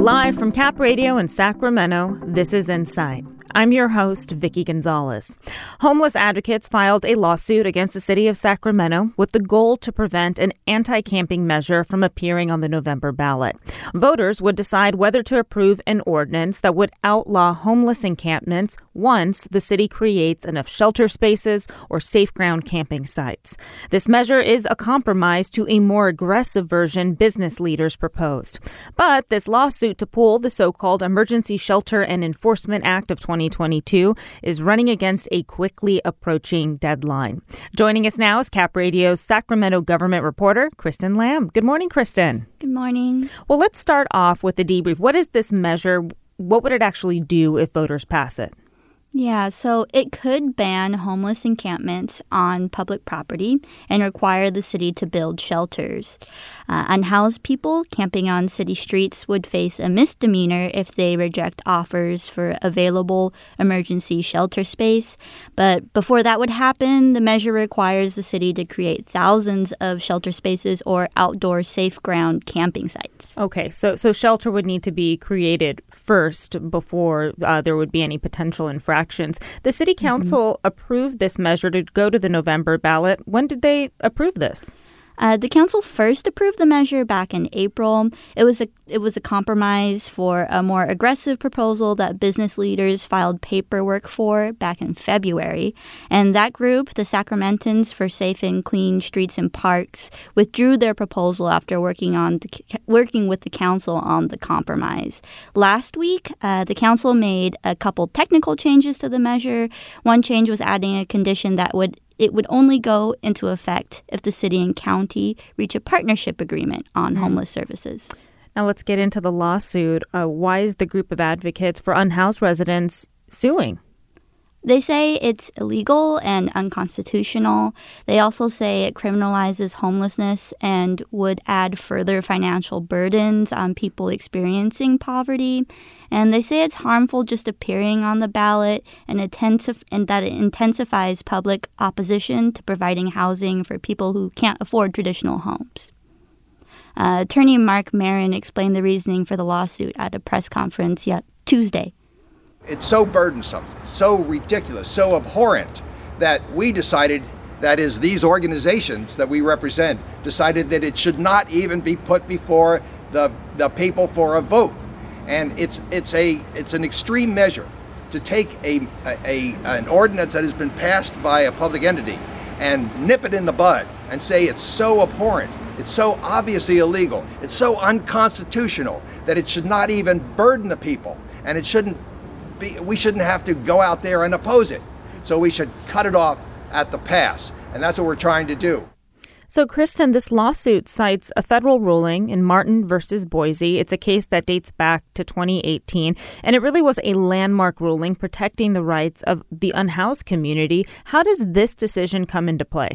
Live from Cap Radio in Sacramento, this is Insight. I'm your host, Vicki Gonzalez. Homeless advocates filed a lawsuit against the city of Sacramento with the goal to prevent an anti-camping measure from appearing on the November ballot. Voters would decide whether to approve an ordinance that would outlaw homeless encampments once the city creates enough shelter spaces or safe ground camping sites. This measure is a compromise to a more aggressive version business leaders proposed. But this lawsuit to pull the so-called Emergency Shelter and Enforcement Act of 2022 is running against a quickly approaching deadline. Joining us now is Cap Radio's Sacramento government reporter, Kristen Lamb. Good morning, Kristen. Good morning. Well, let's start off with the debrief. What is this measure? What would it actually do if voters pass it? Yeah, so it could ban homeless encampments on public property and require the city to build shelters. Unhoused people camping on city streets would face a misdemeanor if they reject offers for available emergency shelter space. But before that would happen, the measure requires the city to create thousands of shelter spaces or outdoor safe ground camping sites. Okay, so shelter would need to be created first before there would be any potential infractions. The city council approved this measure to go to the November ballot. When did they approve this? The council first approved the measure back in April. It was a compromise for a more aggressive proposal that business leaders filed paperwork for back in February. And that group, the Sacramentans for Safe and Clean Streets and Parks, withdrew their proposal after working with the council on the compromise. Last week, the council made a couple technical changes to the measure. One change was adding a condition that it would only go into effect if the city and county reach a partnership agreement on homeless services. Now let's get into the lawsuit. Why is the group of advocates for unhoused residents suing? They say it's illegal and unconstitutional. They also say it criminalizes homelessness and would add further financial burdens on people experiencing poverty. And they say it's harmful just appearing on the ballot and that it intensifies public opposition to providing housing for people who can't afford traditional homes. Attorney Mark Marin explained the reasoning for the lawsuit at a press conference Tuesday. It's so burdensome, so ridiculous, so abhorrent that we decided, that is, these organizations that we represent, decided that it should not even be put before the people for a vote. And it's an extreme measure to take an ordinance that has been passed by a public entity and nip it in the bud and say it's so abhorrent, it's so obviously illegal, it's so unconstitutional that it should not even burden the people, and we shouldn't have to go out there and oppose it. So we should cut it off at the pass. And that's what we're trying to do. So, Kristen, this lawsuit cites a federal ruling in Martin versus Boise. It's a case that dates back to 2018, and it really was a landmark ruling protecting the rights of the unhoused community. How does this decision come into play?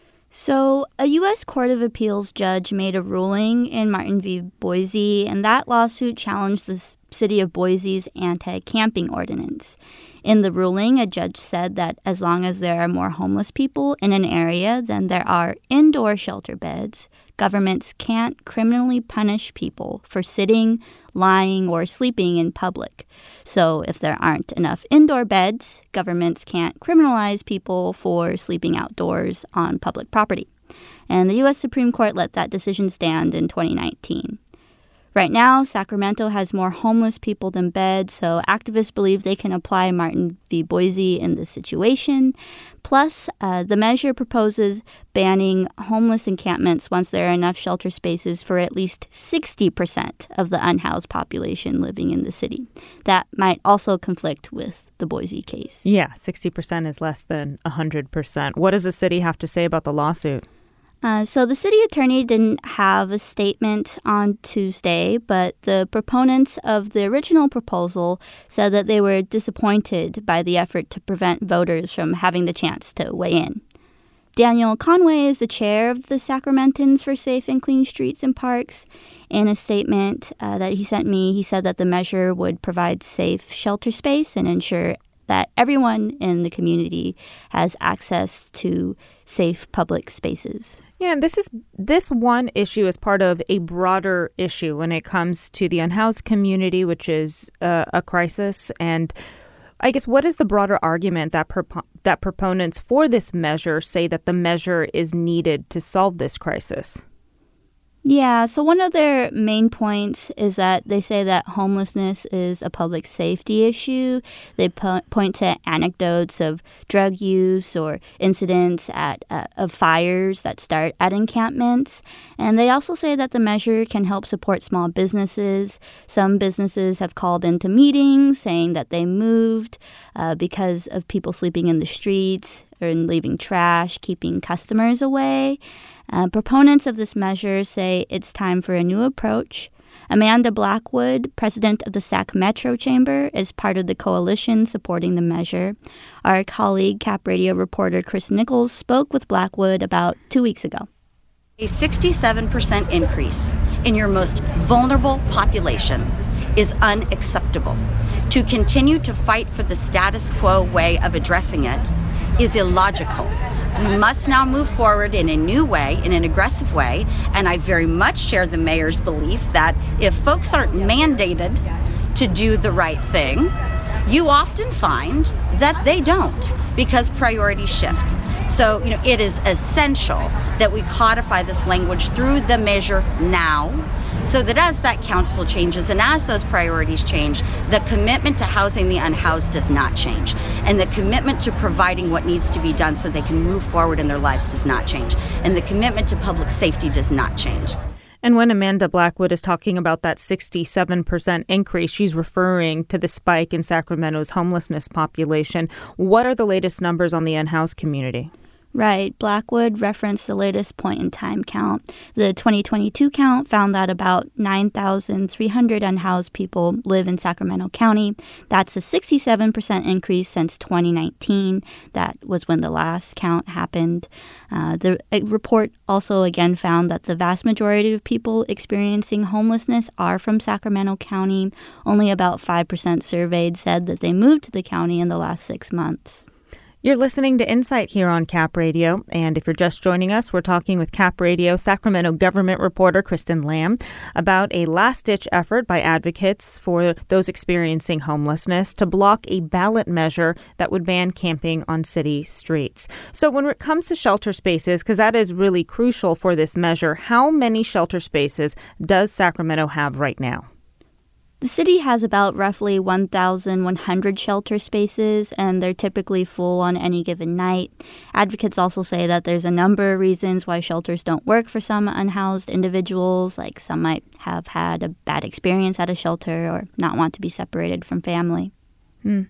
So, a U.S. Court of Appeals judge made a ruling in Martin v. Boise, and that lawsuit challenged the city of Boise's anti-camping ordinance. In the ruling, a judge said that as long as there are more homeless people in an area than there are indoor shelter beds, governments can't criminally punish people for sitting, lying, or sleeping in public. So if there aren't enough indoor beds, governments can't criminalize people for sleeping outdoors on public property. And the U.S. Supreme Court let that decision stand in 2019. Right now, Sacramento has more homeless people than beds, so activists believe they can apply Martin v. Boise in this situation. Plus, the measure proposes banning homeless encampments once there are enough shelter spaces for at least 60% of the unhoused population living in the city. That might also conflict with the Boise case. Yeah, 60% is less than 100%. What does the city have to say about the lawsuit? So the city attorney didn't have a statement on Tuesday, but the proponents of the original proposal said that they were disappointed by the effort to prevent voters from having the chance to weigh in. Daniel Conway is the chair of the Sacramentans for Safe and Clean Streets and Parks. In a statement that he sent me, he said that the measure would provide safe shelter space and ensure that everyone in the community has access to safe public spaces. Yeah, and this one issue is part of a broader issue when it comes to the unhoused community, which is a crisis. And I guess what is the broader argument that that proponents for this measure say that the measure is needed to solve this crisis? Yeah, so one of their main points is that they say that homelessness is a public safety issue. They point to anecdotes of drug use or incidents of fires that start at encampments. And they also say that the measure can help support small businesses. Some businesses have called into meetings saying that they moved because of people sleeping in the streets or leaving trash, keeping customers away. Proponents of this measure say it's time for a new approach. Amanda Blackwood, president of the Sac Metro Chamber, is part of the coalition supporting the measure. Our colleague, Cap Radio reporter Chris Nichols, spoke with Blackwood about 2 weeks ago. A 67% increase in your most vulnerable population is unacceptable. To continue to fight for the status quo way of addressing it is illogical. We must now move forward in a new way, in an aggressive way, and I very much share the mayor's belief that if folks aren't mandated to do the right thing, you often find that they don't because priorities shift. So, it is essential that we codify this language through the measure now, so that as that council changes and as those priorities change, the commitment to housing the unhoused does not change. And the commitment to providing what needs to be done so they can move forward in their lives does not change. And the commitment to public safety does not change. And when Amanda Blackwood is talking about that 67% increase, she's referring to the spike in Sacramento's homelessness population. What are the latest numbers on the unhoused community? Right. Blackwood referenced the latest point-in-time count. The 2022 count found that about 9,300 unhoused people live in Sacramento County. That's a 67% increase since 2019. That was when the last count happened. The report also again found that the vast majority of people experiencing homelessness are from Sacramento County. Only about 5% surveyed said that they moved to the county in the last 6 months. You're listening to Insight here on Cap Radio, and if you're just joining us, we're talking with Cap Radio Sacramento government reporter Kristen Lamb about a last-ditch effort by advocates for those experiencing homelessness to block a ballot measure that would ban camping on city streets. So when it comes to shelter spaces, because that is really crucial for this measure, how many shelter spaces does Sacramento have right now? The city has about roughly 1,100 shelter spaces, and they're typically full on any given night. Advocates also say that there's a number of reasons why shelters don't work for some unhoused individuals, like some might have had a bad experience at a shelter or not want to be separated from family. And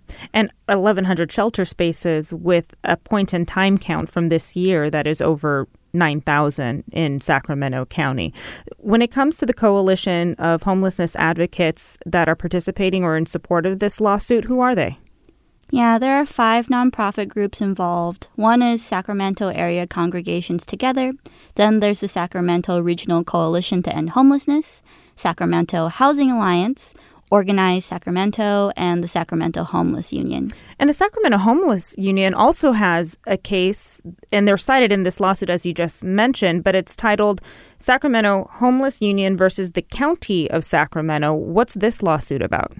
1,100 shelter spaces with a point-in-time count from this year that is over 9,000 in Sacramento County. When it comes to the coalition of homelessness advocates that are participating or in support of this lawsuit, who are they? Yeah, there are 5 nonprofit groups involved. One is Sacramento Area Congregations Together. Then there's the Sacramento Regional Coalition to End Homelessness, Sacramento Housing Alliance, Organize Sacramento, and the Sacramento Homeless Union. And the Sacramento Homeless Union also has a case, and they're cited in this lawsuit, as you just mentioned, but it's titled Sacramento Homeless Union versus the County of Sacramento. What's this lawsuit about?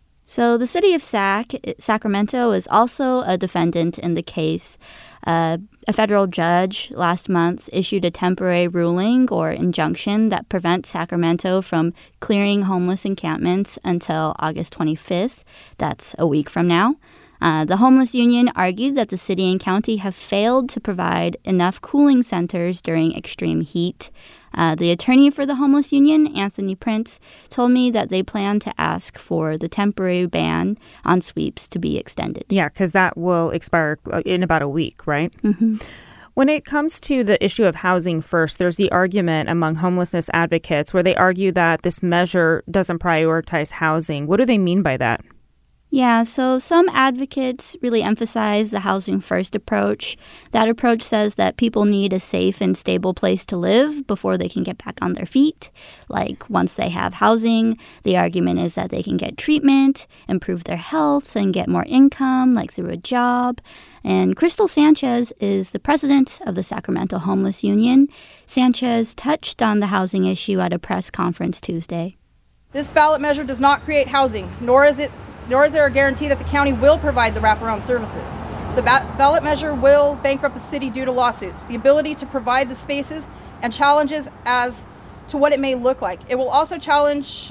So the city of Sacramento is also a defendant in the case. A federal judge last month issued a temporary ruling or injunction that prevents Sacramento from clearing homeless encampments until August 25th. That's a week from now. The Homeless Union argued that the city and county have failed to provide enough cooling centers during extreme heat. The attorney for the Homeless Union, Anthony Prince, told me that they plan to ask for the temporary ban on sweeps to be extended. Yeah, because that will expire in about a week, right? Mm-hmm. When it comes to the issue of housing first, there's the argument among homelessness advocates where they argue that this measure doesn't prioritize housing. What do they mean by that? Yeah, so some advocates really emphasize the housing first approach. That approach says that people need a safe and stable place to live before they can get back on their feet. Like, once they have housing, the argument is that they can get treatment, improve their health, and get more income, like through a job. And Crystal Sanchez is the president of the Sacramento Homeless Union. Sanchez touched on the housing issue at a press conference Tuesday. This ballot measure does not create housing, nor is there a guarantee that the county will provide the wraparound services. The ballot measure will bankrupt the city due to lawsuits, the ability to provide the spaces, and challenges as to what it may look like. It will also be challenged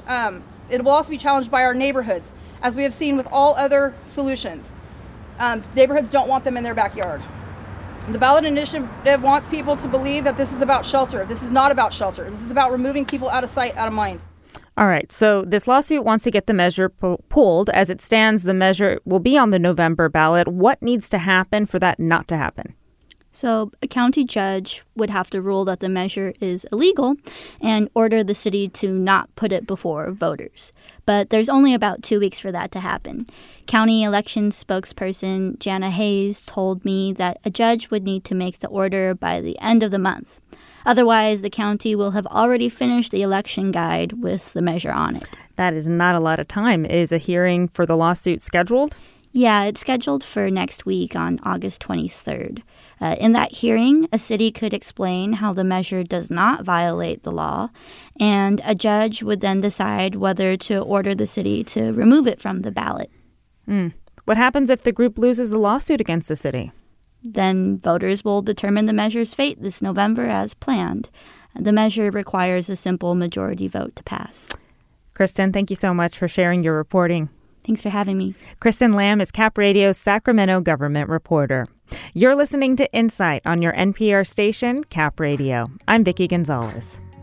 by our neighborhoods, as we have seen with all other solutions. Neighborhoods don't want them in their backyard. The ballot initiative wants people to believe that this is about shelter. This is not about shelter. This is about removing people out of sight, out of mind. All right, so this lawsuit wants to get the measure pulled. As it stands, the measure will be on the November ballot. What needs to happen for that not to happen? So a county judge would have to rule that the measure is illegal and order the city to not put it before voters. But there's only about 2 weeks for that to happen. County elections spokesperson Jana Hayes told me that a judge would need to make the order by the end of the month. Otherwise, the county will have already finished the election guide with the measure on it. That is not a lot of time. Is a hearing for the lawsuit scheduled? Yeah, it's scheduled for next week on August 23rd. In that hearing, a city could explain how the measure does not violate the law, and a judge would then decide whether to order the city to remove it from the ballot. What happens if the group loses the lawsuit against the city? Then voters will determine the measure's fate this November as planned. The measure requires a simple majority vote to pass. Kristen, thank you so much for sharing your reporting. Thanks for having me. Kristen Lamb is Cap Radio's Sacramento government reporter. You're listening to Insight on your NPR station, Cap Radio. I'm Vicki Gonzalez.